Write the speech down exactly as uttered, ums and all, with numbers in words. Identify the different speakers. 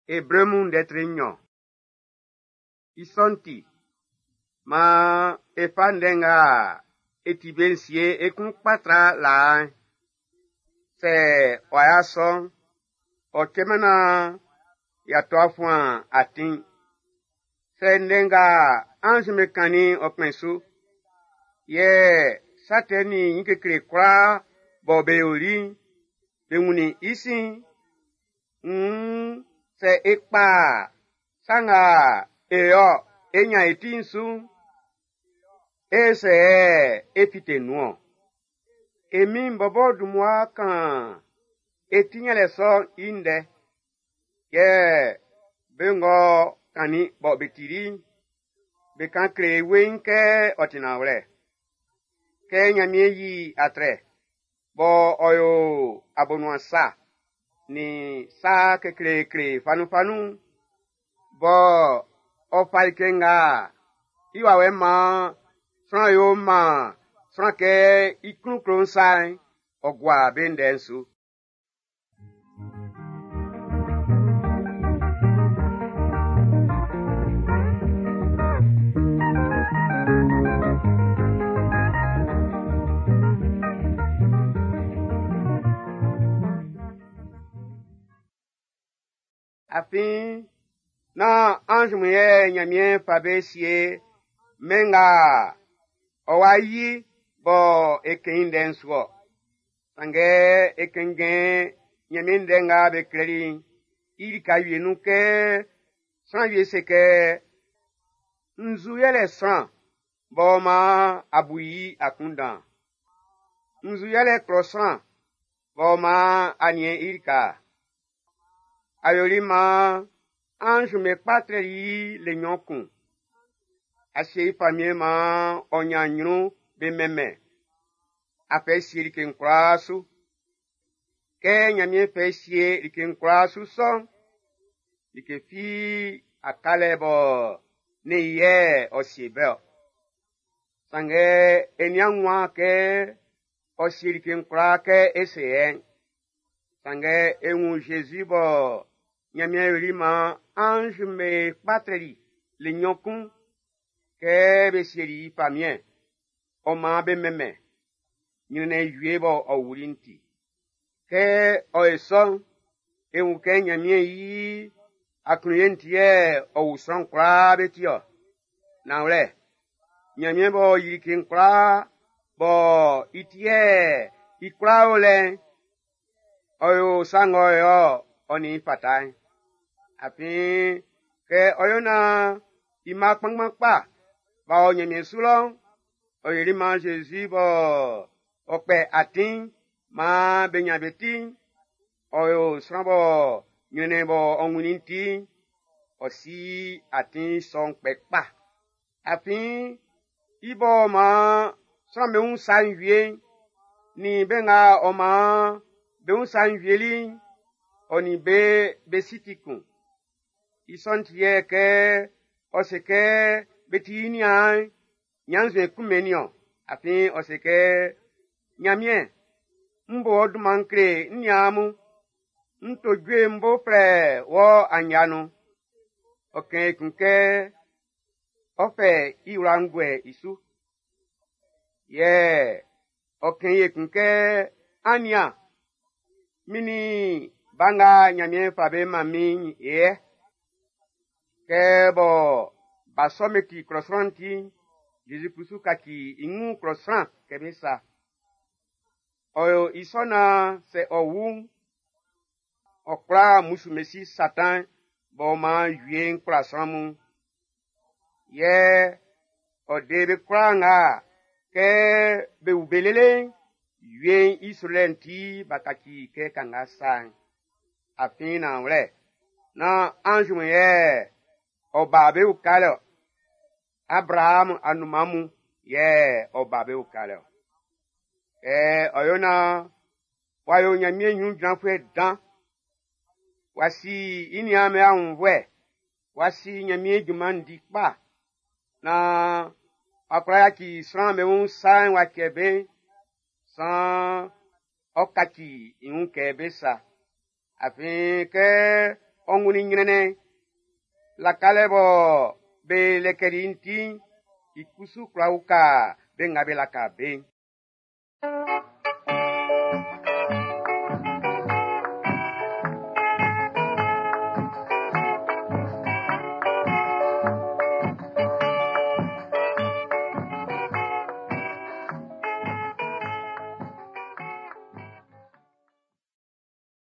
Speaker 1: Ebremun detrinyo. Isonti. Ma epandenga etibensie ekun patra la. Se oyason. O kemena ya toafuan atin. Se ndenga ange mekani okmensu. Ye sateni nke kre kwa bobeoli. Bemuni isi. Mm, se ekpa. Sanga eyo enya etinsu. Ese epitenuo. Emi mbobo dumwa kan. Etinya leso inde. Ye bengo kani bo betiri. Bekan kre wenke otinawre. Ke nyamie yi atre. Bo oyo abonwa sa. Ni sa ke kre kre fanu fanu. Bo o falkenga. Iwa we ma. Fran yo ma. Fran ke ikun kron sai. Ogwa bendensu. Afin, na ange mouye nyamien fabesie, menga, owayi, bo ekeinden swo. Sange ekengen, nyamien denga bekleri, ilika yenuke, san yeseke, nzuyele san, bo ma abuyi akundan. Nzuyele krosan, bo ma anye ilika. Ayoli ma ange me patre yi le nyonkun. Asye famye ma onyanyu be meme. Ape siye liken krasu. Ke nyamye fe siye liken krasu son. Like fi akale bo ne ye osibel. Sange enyangwa ke osye liken krake eseen. Sange enwu Jésus bo. Nyamie rima ange me patri le nyokun ke besieri famien o ma be meme nyune yuebo o wurinti ke o eson e un ke nyamie yi akruyentie o uson kra betio na ure nyamie bo yikin kra bo itie ikra ole o sango yo oni patai Api ke oyona ima pangmangpa ba onye mesulon oyiri ma Jésus bo okpe atin ma benyabetin oyo srambo nyene bo onguninti osi atin son pekpa api ibo ma srambe un sanvie ni benga oma be un sanvieli oni be besitikun Isontiye ke oseke betini an nyanzwe kumenio afi oseke nyamie mbo odumankre nyamu ntojwe mbo fre wo anyanu oke kunke ofe iwrangwe isu ye oke ye kunke anya mini banga nyamie fabe mami ye Kebo basomeki croissranti Jésus Christ kaki ingu croissant kebesa oyo isona se owu okra musumesi satan boma yuen croissant mu ye odebe kranga ke be ubelele yuen isolenti bakaki ke kangasa afina wle na ange ye Obabe ukale Abraham anumamu ye obabe ukale eh oyona wayo nyamie nyu dranfwe dan wasi ini ame anwe wasi nyamie jumandi pa na akwaya ki sran me un san wa kebe san okaki un kebe sa afin ke onguni nyinene la kalebo be lekerinti ikusu krauka be ngabela ka be